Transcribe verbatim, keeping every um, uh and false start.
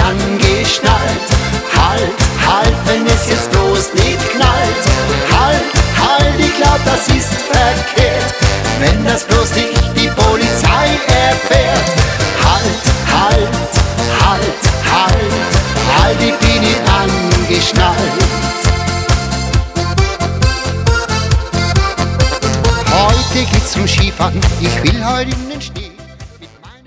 angeschnallt. Halt, halt, wenn es jetzt bloß nicht knallt. Halt, halt, ich glaub, das ist verkehrt, wenn das bloß nicht die Polizei erfährt. Halt, halt, halt, halt, halt, ich bin nicht angeschnallt. Heute geht's zum Skifahren, ich will heute nicht